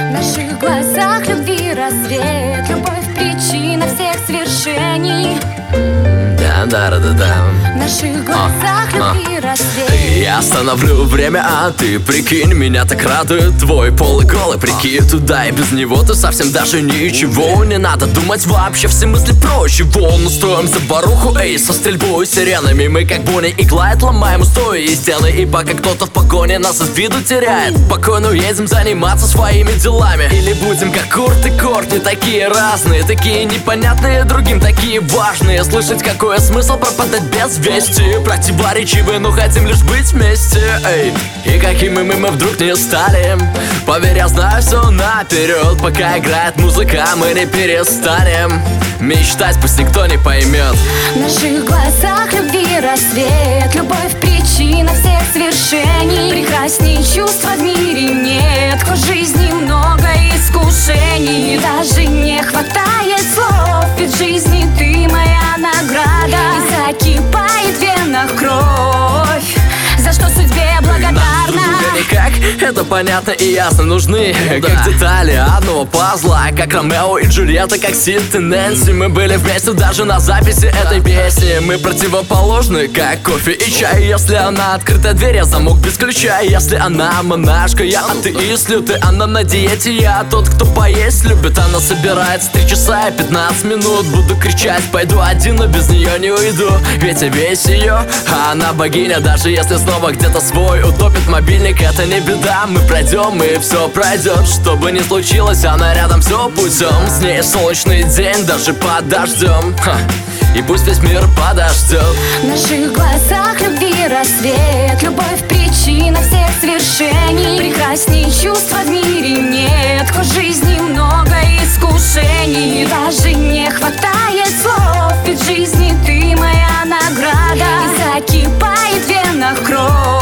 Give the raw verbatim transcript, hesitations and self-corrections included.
В наших глазах любви рассвет, любовь причина всех свершений. Да-да-да-да. В наших глазах а, любви а. рассвет. Я остановлю время, а ты прикинь, меня так радует твой полый голый прикид. Туда и без него ты совсем даже ничего. Не надо думать вообще, все мысли про чего. Ну строим заваруху, эй, со стрельбой, сиренами. Мы как Бонни и Клайд ломаем устои и стены. И пока кто-то в погоне нас из виду теряет, спокойно едем заниматься своими делами. Или будем как Курт и Кортни, такие разные, такие непонятные другим, такие важные. Слышать, какой смысл пропадать без вести. Противоречивые, но хотим лишь быть вместе, эй. И какими мы, мы вдруг не стали. Поверь, я знаю все наперед. Пока играет музыка, мы не перестанем мечтать, пусть никто не поймет. В наших глазах любви рассвет, любовь причина всех свершений. Прекрасней чувства в мире нет, хоть в жизни много искушений. Даже не хватает слов, ведь в жизни ты моя награда. И закипает в венах кровь, за что судьбе благодарна. Как это понятно и ясно, нужны да. Как детали одного пазла, как Ромео и Джульетта, как Сид и Нэнси. Мы были вместе даже на записи этой песни. Мы противоположны, как кофе и чай. Если она открытая дверь, я замок без ключа. Если она монашка, я атеист лютый. Она на диете, я тот, кто поесть любит. Она собирается три часа и пятнадцать минут. Буду кричать, пойду один, но без нее не уйду. Ведь я весь ее, а она богиня. Даже если снова где-то свой утопит мобильник, это не беда, мы пройдем и все пройдет. Что бы ни случилось, она рядом все путем. С ней солнечный день, даже под дождем. Ха. И пусть весь мир подождет. В наших глазах любви рассвет, любовь причина всех свершений. Прекрасней чувства в мире нет, хоть в жизни много искушений. Даже не хватает слов, ведь в жизни ты моя награда. И закипает в венах кровь,